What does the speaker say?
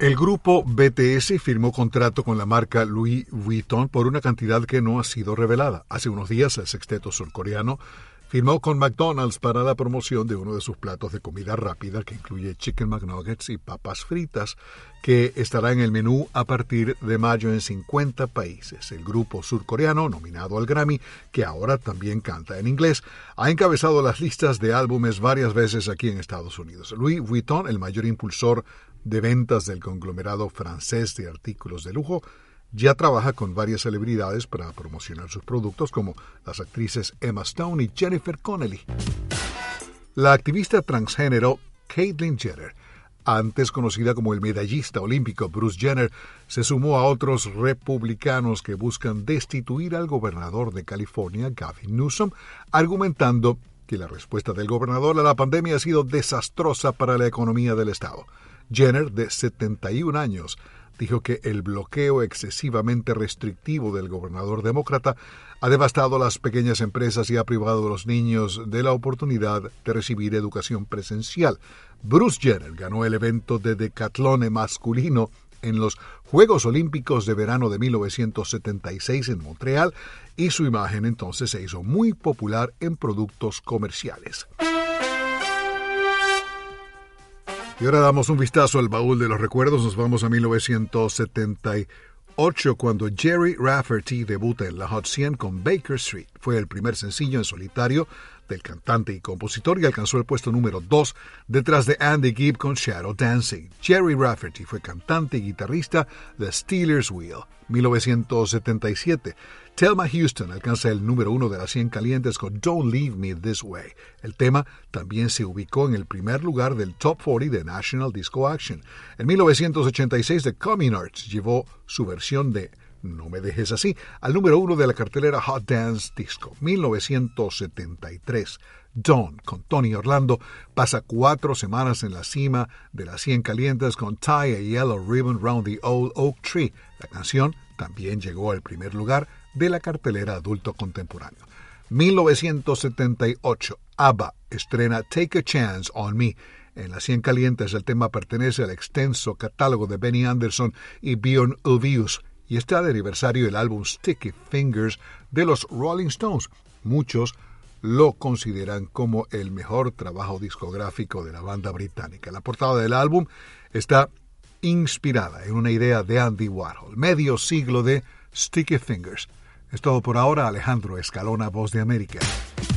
El grupo BTS firmó contrato con la marca Louis Vuitton por una cantidad que no ha sido revelada. Hace unos días, el sexteto surcoreano firmó con McDonald's para la promoción de uno de sus platos de comida rápida que incluye Chicken McNuggets y papas fritas, que estará en el menú a partir de mayo en 50 países. El grupo surcoreano, nominado al Grammy, que ahora también canta en inglés, ha encabezado las listas de álbumes varias veces aquí en Estados Unidos. Louis Vuitton, el mayor impulsor de ventas del conglomerado francés de artículos de lujo, ya trabaja con varias celebridades para promocionar sus productos, como las actrices Emma Stone y Jennifer Connelly. La activista transgénero Caitlyn Jenner, antes conocida como el medallista olímpico Bruce Jenner, se sumó a otros republicanos que buscan destituir al gobernador de California, Gavin Newsom, argumentando que la respuesta del gobernador a la pandemia ha sido desastrosa para la economía del estado. Jenner, de 71 años, dijo que el bloqueo excesivamente restrictivo del gobernador demócrata ha devastado a las pequeñas empresas y ha privado a los niños de la oportunidad de recibir educación presencial. Bruce Jenner ganó el evento de decatlón masculino en los Juegos Olímpicos de Verano de 1976 en Montreal y su imagen entonces se hizo muy popular en productos comerciales. Y ahora damos un vistazo al baúl de los recuerdos. Nos vamos a 1978, cuando Gerry Rafferty debuta en la Hot 100 con Baker Street. Fue el primer sencillo en solitario del cantante y compositor y alcanzó el puesto número 2 detrás de Andy Gibb con Shadow Dancing. Gerry Rafferty fue cantante y guitarrista de Stealers Wheel. 1977, Thelma Houston alcanza el número 1 de las 100 calientes con Don't Leave Me This Way. El tema también se ubicó en el primer lugar del Top 40 de National Disco Action. En 1986, The Communards llevó su versión de No Me Dejes Así al número 1 de la cartelera Hot Dance Disco. 1973, Dawn con Tony Orlando pasa 4 semanas en la cima de las 100 calientes con Tie a Yellow Ribbon Round the Old Oak Tree. La canción también llegó al primer lugar de la cartelera adulto contemporáneo. 1978, ABBA estrena Take a Chance on Me. En las 100 calientes el tema pertenece al extenso catálogo de Benny Anderson y Björn Ulvaeus y está de aniversario el álbum Sticky Fingers de los Rolling Stones. Muchos lo consideran como el mejor trabajo discográfico de la banda británica. La portada del álbum está inspirada en una idea de Andy Warhol. Medio siglo de Sticky Fingers. Es todo por ahora. Alejandro Escalona, Voz de América.